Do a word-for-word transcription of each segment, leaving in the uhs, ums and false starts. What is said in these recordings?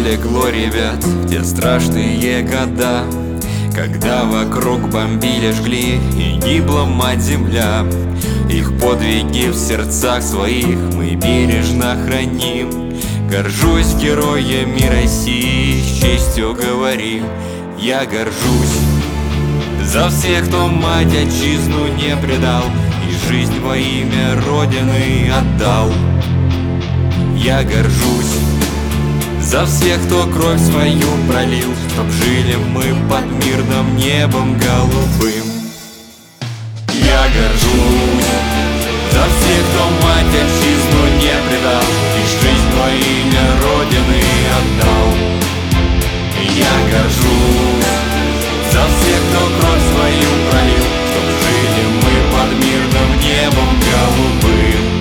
легло ребят в те страшные года, когда вокруг бомбили, жгли и гибла мать-земля. Их подвиги в сердцах своих мы бережно храним. Горжусь героями России, с честью говорим, я горжусь за всех, кто мать отчизну не предал и жизнь во имя Родины отдал. Я горжусь за всех, кто кровь свою пролил, чтоб жили мы под мирным небом голубым. Я горжусь за всех, кто мать отчизну не предал и жизнь во имя Родины отдал. Я горжусь за всех, кто кровь свою пролил, чтоб жили мы под мирным небом голубым.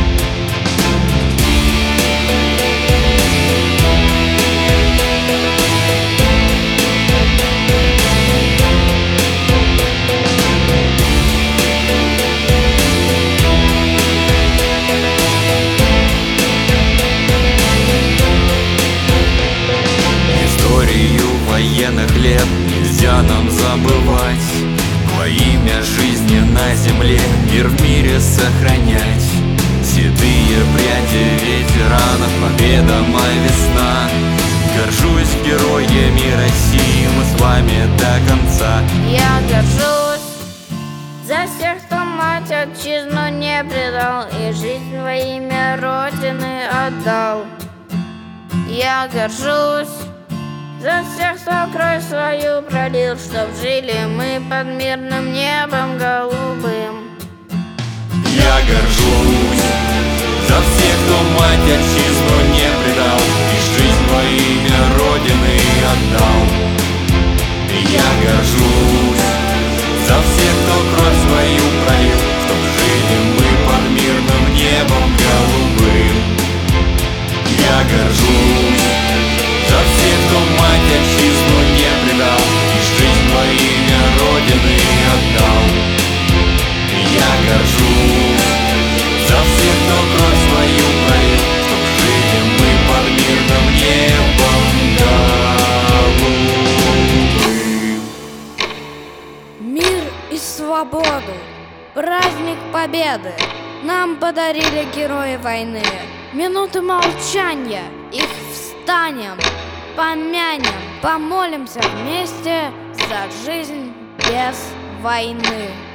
Военных лет нельзя нам забывать, во имя жизни на земле мир в мире сохранять. Седые пряди ветеранов, победа, моя весна. Горжусь героями России, мы с вами до конца. Я горжусь за всех, кто мать отчизну не предал и жизнь во имя Родины отдал. Я горжусь за всех, кто кровь свою пролил, чтоб жили мы под мирным небом голубым. Я горжусь за всех, кто мать отчизну не предал и жизнь во имя Родины отдал. Я горжусь за всех, кто кровь свою пролил, чтоб жили мы под мирным небом голубым. Я горжусь за всех, кто мать отчизну не предал и жизнь во имя Родины отдал. Я горжусь за всех, кто кровь свою пролил, чтоб жили мы под мирным небом голубым. Мир и свободу, праздник победы нам подарили герои войны. Минуты молчания, их встанем, помянем, помолимся вместе за жизнь без войны.